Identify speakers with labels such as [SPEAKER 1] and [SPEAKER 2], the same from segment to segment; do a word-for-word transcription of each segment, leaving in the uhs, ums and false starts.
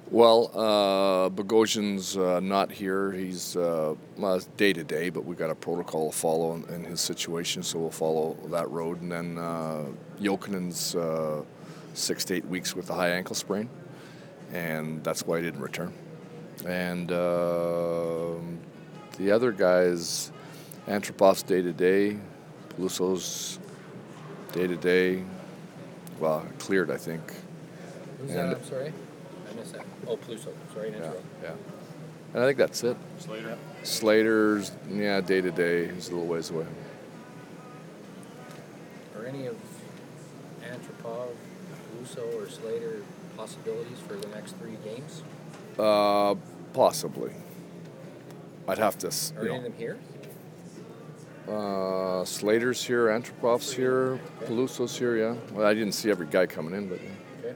[SPEAKER 1] Well, uh, Bogosian's uh, not here. He's uh, well, day to day, but we got a protocol to follow in, in his situation, so we'll follow that road. And then uh, Jokinen's uh, six to eight weeks with a high ankle sprain, and that's why he didn't return. And uh, the other guys, Antropov's day to day, Peluso's day to day. Well, cleared, I think.
[SPEAKER 2] Who's
[SPEAKER 1] and,
[SPEAKER 2] that? I'm sorry. I missed that. Oh, Peluso. Sorry to
[SPEAKER 1] yeah,
[SPEAKER 2] interrupt.
[SPEAKER 1] yeah. And I think that's it.
[SPEAKER 3] Slater.
[SPEAKER 1] Slater's, yeah, day to day. He's a little ways away.
[SPEAKER 2] Are any of Antropov, Peluso, or Slater possibilities for the next three games?
[SPEAKER 1] Uh, possibly. I'd have to. s-
[SPEAKER 2] Are
[SPEAKER 1] you
[SPEAKER 2] any of
[SPEAKER 1] know,
[SPEAKER 2] them here?
[SPEAKER 1] uh, Slater's here, Antropov's here,
[SPEAKER 2] Okay.
[SPEAKER 1] Peluso's here. Yeah. Well, I didn't see every guy coming in, but. Yeah.
[SPEAKER 2] Okay.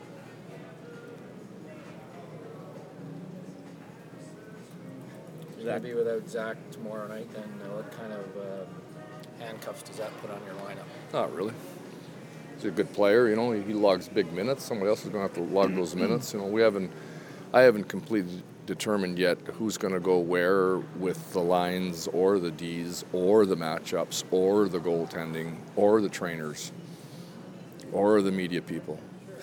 [SPEAKER 2] You're going to be without Zach tomorrow night, then uh, what kind of uh, handcuffs does that put on your lineup?
[SPEAKER 1] Not really. He's a good player, you know. He, he logs big minutes. Somebody else is going to have to log those minutes. You know, we haven't. I haven't completely determined yet who's going to go where with the lines or the Ds or the matchups or the goaltending or the trainers or the media people.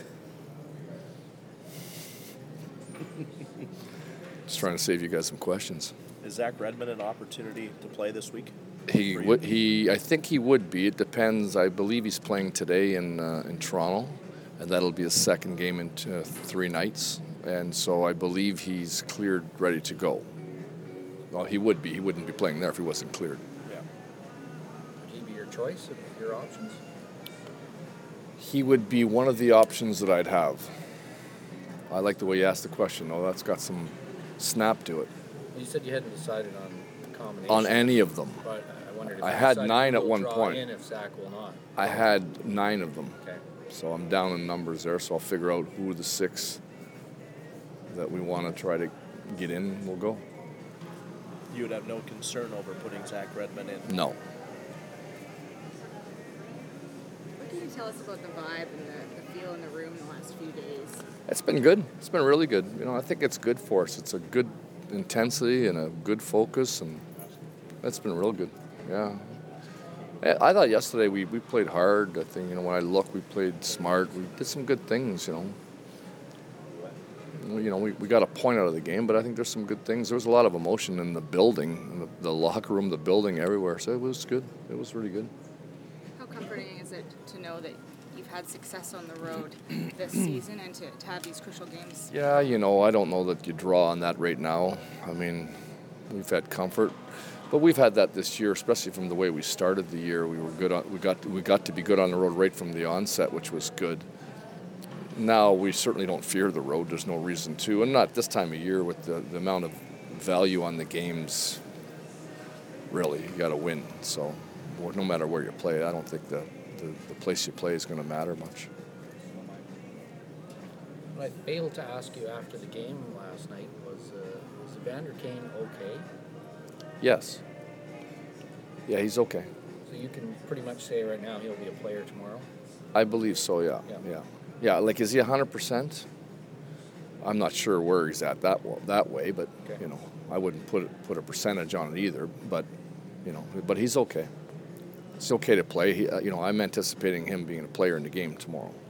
[SPEAKER 1] Just trying to save you guys some questions.
[SPEAKER 3] Is Zach Redmond an opportunity to play this week?
[SPEAKER 1] He
[SPEAKER 3] for you?
[SPEAKER 1] would. He. I think he would be. It depends. I believe he's playing today in uh, in Toronto, and that'll be his second game in t- uh, three nights. And so I believe he's cleared, ready to go. Well, he would be. He wouldn't be playing there if he wasn't cleared.
[SPEAKER 3] Yeah.
[SPEAKER 2] Would he be your choice of your options?
[SPEAKER 1] He would be one of the options that I'd have. I like the way you asked the question, though. That's got some snap to it.
[SPEAKER 2] You said you hadn't decided on the combination.
[SPEAKER 1] On any of them.
[SPEAKER 2] But I wondered if
[SPEAKER 1] I
[SPEAKER 2] you
[SPEAKER 1] had
[SPEAKER 2] decided
[SPEAKER 1] nine
[SPEAKER 2] who
[SPEAKER 1] at
[SPEAKER 2] will
[SPEAKER 1] one
[SPEAKER 2] draw
[SPEAKER 1] point.
[SPEAKER 2] in if Zach will not.
[SPEAKER 1] I had nine of them.
[SPEAKER 2] Okay.
[SPEAKER 1] So I'm down in numbers there, so I'll figure out who the six that we want to try to get in will go.
[SPEAKER 3] You would have no concern over putting Zach Redmond in?
[SPEAKER 1] No.
[SPEAKER 4] What can you tell us about the vibe and the, the feel in the room the last few days?
[SPEAKER 1] It's been good. It's been really good. You know, I think it's good for us. It's a good intensity and a good focus, and it's been real good. Yeah. I I thought yesterday we, we played hard. I think, you know, when I look, we played smart. We did some good things, you know. You know, we, we got a point out of the game, but I think there's some good things. There was a lot of emotion in the building, in the, the locker room, the building, everywhere. So it was good. It was really good.
[SPEAKER 4] How comforting is it to know that you've had success on the road this season and to, to have these crucial games?
[SPEAKER 1] Yeah, you know, I don't know that you draw on that right now. I mean, we've had comfort, but we've had that this year, especially from the way we started the year. We were good on, we got we got to be good on the road right from the onset, which was good. Now we certainly don't fear the road. There's no reason to, and not this time of year with the, the amount of value on the games. Really, you got to win. So, no matter where you play, I don't think the the, the place you play is going to matter much.
[SPEAKER 2] What I failed to ask you after the game last night was, uh, is Evander Kane okay?
[SPEAKER 1] Yes. Yeah, he's okay.
[SPEAKER 2] So you can pretty much say right now he'll be a player tomorrow?
[SPEAKER 1] I believe so. Yeah.
[SPEAKER 2] Yeah.
[SPEAKER 1] Yeah. Yeah. Like, is he one hundred percent? I'm not sure where he's at that well, that way, but
[SPEAKER 2] Okay.
[SPEAKER 1] you know, I wouldn't put it, put a percentage on it either. But you know, but he's okay. It's okay to play. He, uh, you know, I'm anticipating him being a player in the game tomorrow.